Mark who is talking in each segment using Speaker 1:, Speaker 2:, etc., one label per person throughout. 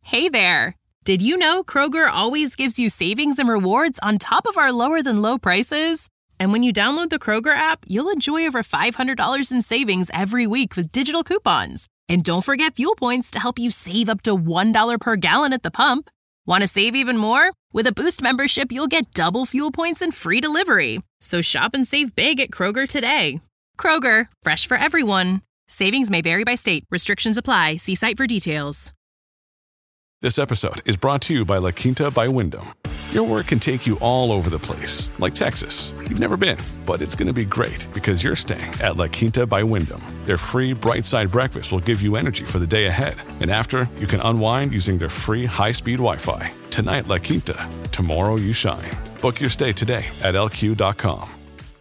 Speaker 1: Hey there! Did you know Kroger always gives you savings and rewards on top of our lower-than-low prices? And when you download the Kroger app, you'll enjoy over $500 in savings every week with digital coupons. And don't forget fuel points to help you save up to $1 per gallon at the pump. Want to save even more? With a Boost membership, you'll get double fuel points and free delivery. So shop and save big at Kroger today. Kroger, fresh for everyone. Savings may vary by state. Restrictions apply. See site for details.
Speaker 2: This episode is brought to you by La Quinta by Wyndham. Your work can take you all over the place, like Texas. You've never been, but it's going to be great because you're staying at La Quinta by Wyndham. Their free Bright Side breakfast will give you energy for the day ahead. And after, you can unwind using their free high-speed Wi-Fi. Tonight, La Quinta. Tomorrow, you shine. Book your stay today at lq.com.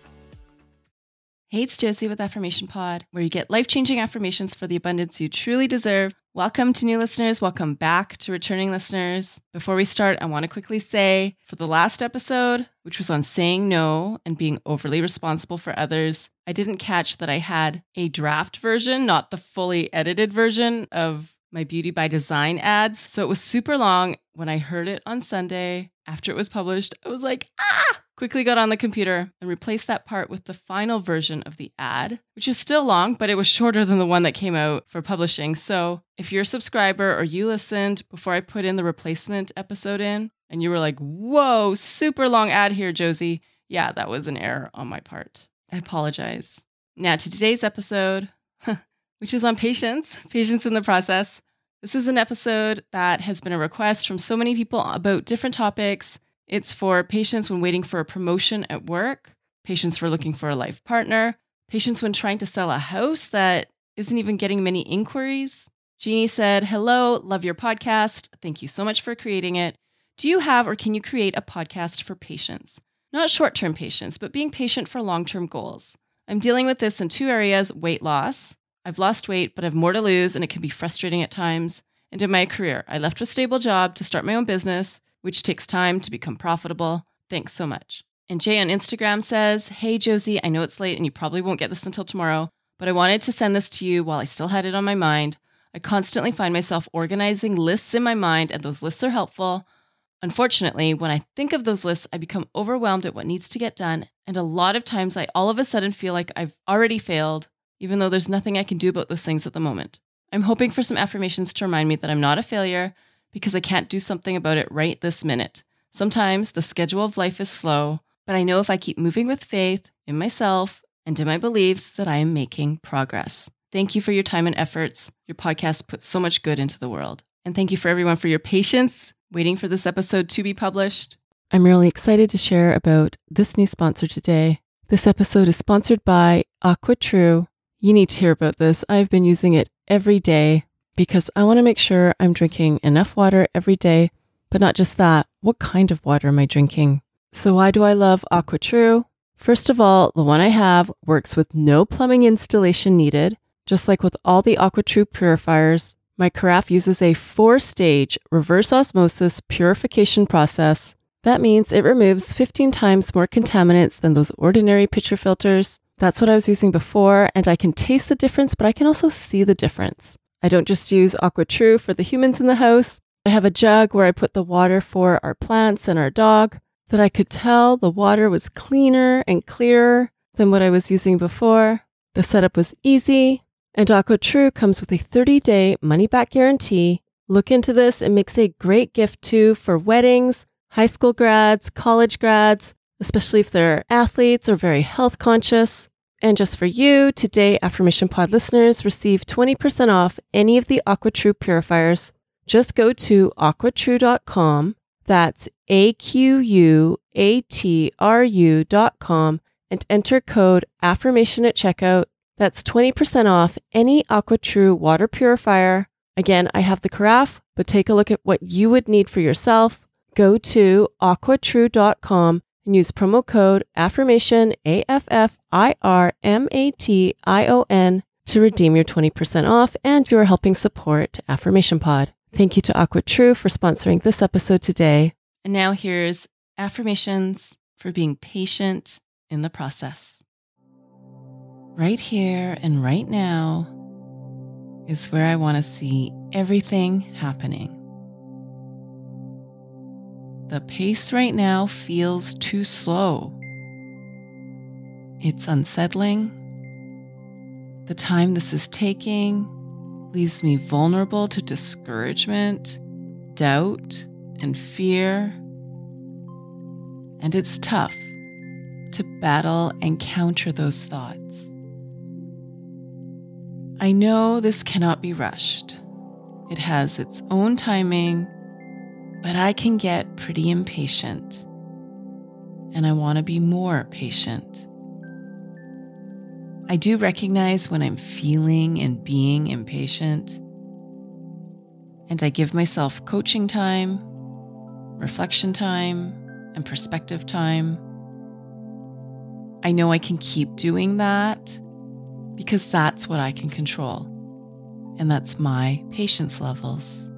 Speaker 3: Hey, it's Josie with Affirmation Pod, where you get life-changing affirmations for the abundance you truly deserve. Welcome to new listeners. Welcome back to returning listeners. Before we start, I want to quickly say, for the last episode, which was on saying no and being overly responsible for others, I didn't catch that I had a draft version, not the fully edited version of my Beauty by Design ads. So it was super long. When I heard it on Sunday, after it was published, I was like, Quickly got on the computer and replaced that part with the final version of the ad, which is still long, but it was shorter than the one that came out for publishing. So if you're a subscriber or you listened before I put in the replacement episode in, and you were like, whoa, super long ad here, Josie. Yeah, that was an error on my part. I apologize. Now to today's episode, which is on patience in the process. This is an episode that has been a request from so many people about different topics. It's for patience when waiting for a promotion at work, patience for looking for a life partner, patience when trying to sell a house that isn't even getting many inquiries. Jeannie said, hello, love your podcast. Thank you so much for creating it. Do you have or can you create a podcast for patience? Not short-term patience, but being patient for long-term goals. I'm dealing with this in two areas, weight loss. I've lost weight, but I have more to lose, and it can be frustrating at times. And in my career, I left a stable job to start my own business, which takes time to become profitable. Thanks so much. And Jay on Instagram says, hey, Josie, I know it's late and you probably won't get this until tomorrow, but I wanted to send this to you while I still had it on my mind. I constantly find myself organizing lists in my mind, and those lists are helpful. Unfortunately, when I think of those lists, I become overwhelmed at what needs to get done. And a lot of times I all of a sudden feel like I've already failed, even though there's nothing I can do about those things at the moment. I'm hoping for some affirmations to remind me that I'm not a failure, because I can't do something about it right this minute. Sometimes the schedule of life is slow, but I know if I keep moving with faith in myself and in my beliefs that I am making progress. Thank you for your time and efforts. Your podcast puts so much good into the world. And thank you for everyone for your patience, waiting for this episode to be published. I'm really excited to share about this new sponsor today. This episode is sponsored by AquaTrue. You need to hear about this. I've been using it every day, because I want to make sure I'm drinking enough water every day, but not just that. What kind of water am I drinking? So why do I love AquaTrue? First of all, the one I have works with no plumbing installation needed. Just like with all the AquaTrue purifiers, my carafe uses a 4-stage reverse osmosis purification process. That means it removes 15 times more contaminants than those ordinary pitcher filters. That's what I was using before, and I can taste the difference, but I can also see the difference. I don't just use AquaTrue for the humans in the house. I have a jug where I put the water for our plants and our dog, that I could tell the water was cleaner and clearer than what I was using before. The setup was easy, and AquaTrue comes with a 30-day money-back guarantee. Look into this. It makes a great gift too for weddings, high school grads, college grads, especially if they're athletes or very health conscious. And just for you, today, Affirmation Pod listeners receive 20% off any of the AquaTrue purifiers. Just go to aquatrue.com. That's AQUATRU.com and enter code AFFIRMATION at checkout. That's 20% off any AquaTrue water purifier. Again, I have the carafe, but take a look at what you would need for yourself. Go to aquatrue.com and use promo code AFFIRMATION, AFFIRMATION, to redeem your 20% off, and you are helping support Affirmation Pod. Thank you to AquaTrue for sponsoring this episode today. And now here's affirmations for being patient in the process. Right here and right now is where I want to see everything happening. the pace right now feels too slow. It's unsettling. The time this is taking leaves me vulnerable to discouragement, doubt, and fear. And it's tough to battle and counter those thoughts. I know this cannot be rushed. It has its own timing, but I can get pretty impatient. And I want to be more patient. I do recognize when I'm feeling and being impatient. And I give myself coaching time, reflection time, and perspective time. I know I can keep doing that because that's what I can control. And that's my patience levels.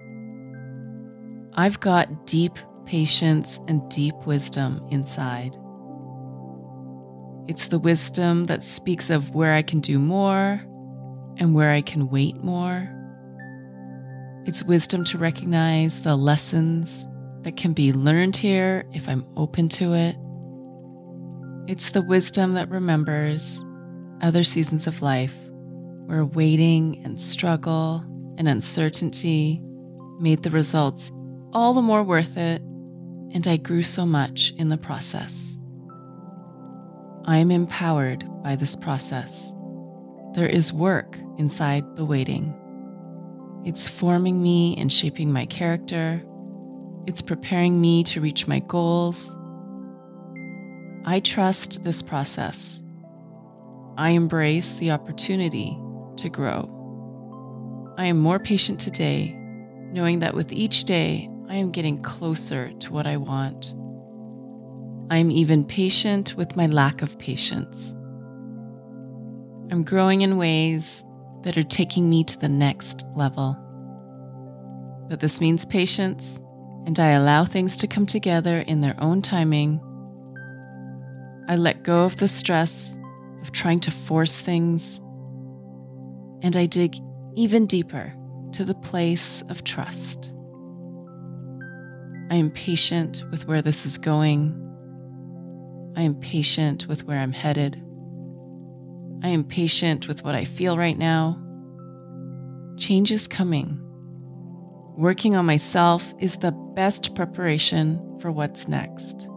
Speaker 3: I've got deep patience and deep wisdom inside. It's the wisdom that speaks of where I can do more and where I can wait more. It's wisdom to recognize the lessons that can be learned here if I'm open to it. It's the wisdom that remembers other seasons of life where waiting and struggle and uncertainty made the results all the more worth it, and I grew so much in the process. I am empowered by this process. There is work inside the waiting. It's forming me and shaping my character. It's preparing me to reach my goals. I trust this process. I embrace the opportunity to grow. I am more patient today, knowing that with each day, I am getting closer to what I want. I am even patient with my lack of patience. I'm growing in ways that are taking me to the next level. But this means patience, and I allow things to come together in their own timing. I let go of the stress of trying to force things, and I dig even deeper to the place of trust. I am patient with where this is going. I am patient with where I'm headed. I am patient with what I feel right now. Change is coming. Working on myself is the best preparation for what's next.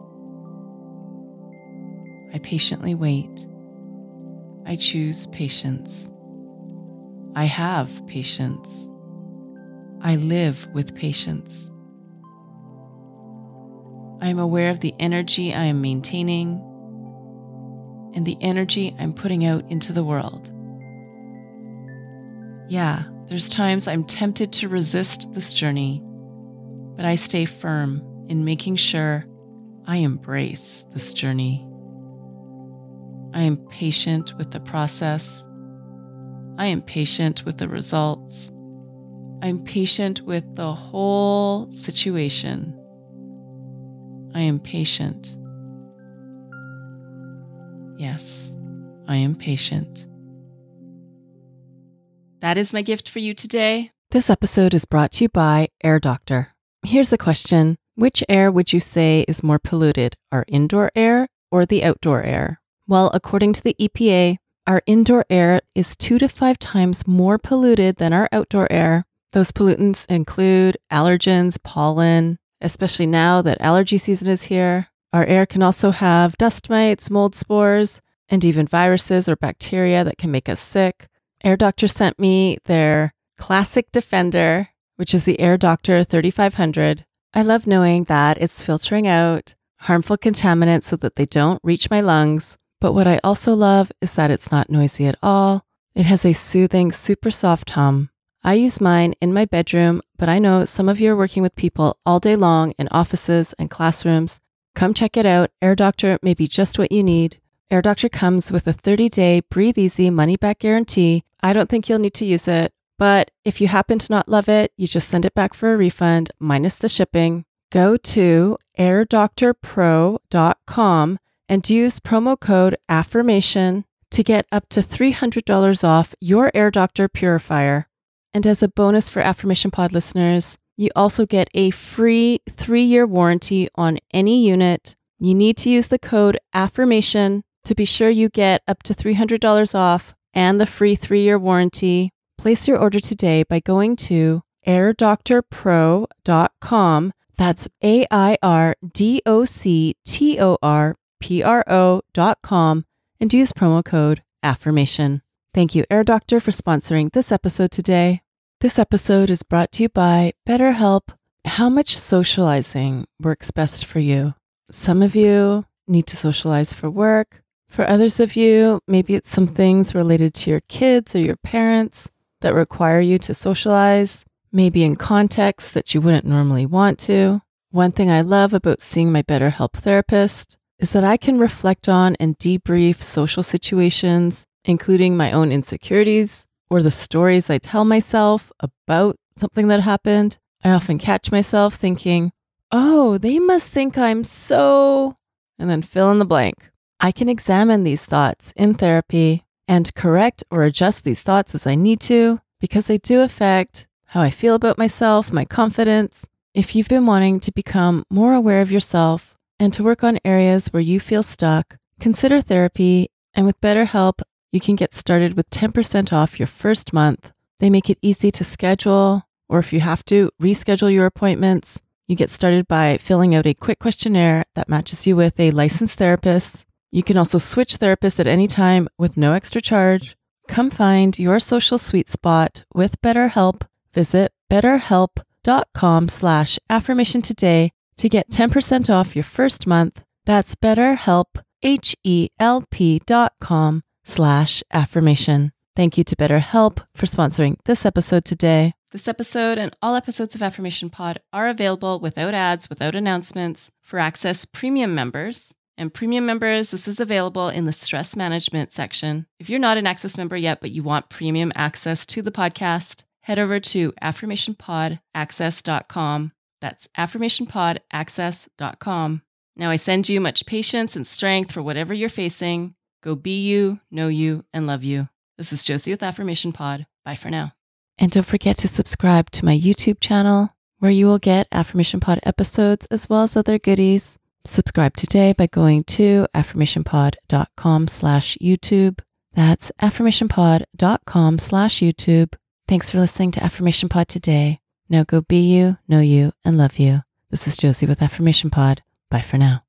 Speaker 3: I patiently wait. I choose patience. I have patience. I live with patience. I am aware of the energy I am maintaining and the energy I'm putting out into the world. Yeah, there's times I'm tempted to resist this journey, but I stay firm in making sure I embrace this journey. I am patient with the process. I am patient with the results. I'm patient with the whole situation. I am patient. Yes, I am patient. That is my gift for you today. This episode is brought to you by Air Doctor. Here's a question. Which air would you say is more polluted, our indoor air or the outdoor air? Well, according to the EPA, our indoor air is 2 to 5 times more polluted than our outdoor air. Those pollutants include allergens, pollen, especially now that allergy season is here. Our air can also have dust mites, mold spores, and even viruses or bacteria that can make us sick. Air Doctor sent me their Classic Defender, which is the Air Doctor 3500. I love knowing that it's filtering out harmful contaminants so that they don't reach my lungs. But what I also love is that it's not noisy at all. It has a soothing, super soft hum. I use mine in my bedroom, but I know some of you are working with people all day long in offices and classrooms. Come check it out. Air Doctor may be just what you need. Air Doctor comes with a 30-day breathe easy money-back guarantee. I don't think you'll need to use it, but if you happen to not love it, you just send it back for a refund, minus the shipping. Go to airdoctorpro.com and use promo code AFFIRMATION to get up to $300 off your Air Doctor purifier. And as a bonus for Affirmation Pod listeners, You also get a free 3-year warranty on any unit. You need to use the code AFFIRMATION to be sure you get up to $300 off and the free 3-year warranty. Place your order today by going to airdoctorpro.com. That's AIRDOCTORPRO.com and use promo code AFFIRMATION. Thank you, Air Doctor, for sponsoring this episode today. This episode is brought to you by BetterHelp. How much socializing works best for you? Some of you need to socialize for work. For others of you, maybe it's some things related to your kids or your parents that require you to socialize, maybe in contexts that you wouldn't normally want to. One thing I love about seeing my BetterHelp therapist is that I can reflect on and debrief social situations, including my own insecurities or the stories I tell myself about something that happened. I often catch myself thinking, oh, they must think I'm so, and then fill in the blank. I can examine these thoughts in therapy and correct or adjust these thoughts as I need to, because they do affect how I feel about myself, my confidence. If you've been wanting to become more aware of yourself and to work on areas where you feel stuck, consider therapy. And with BetterHelp, you can get started with 10% off your first month. They make it easy to schedule, or if you have to, reschedule your appointments. You get started by filling out a quick questionnaire that matches you with a licensed therapist. You can also switch therapists at any time with no extra charge. Come find your social sweet spot with BetterHelp. Visit betterhelp.com/affirmation today to get 10% off your first month. That's BetterHelp, HELP.com/affirmation. Thank you to BetterHelp for sponsoring this episode today. This episode and all episodes of Affirmation Pod are available without ads, without announcements for Access Premium members. And Premium members, this is available in the stress management section. If you're not an Access member yet, but you want premium access to the podcast, head over to affirmationpodaccess.com. That's affirmationpodaccess.com. Now I send you much patience and strength for whatever you're facing. Go be you, know you, and love you. This is Josie with Affirmation Pod. Bye for now. And don't forget to subscribe to my YouTube channel, where you will get Affirmation Pod episodes as well as other goodies. Subscribe today by going to affirmationpod.com/YouTube. That's affirmationpod.com/YouTube. Thanks for listening to Affirmation Pod today. Now go be you, know you, and love you. This is Josie with Affirmation Pod. Bye for now.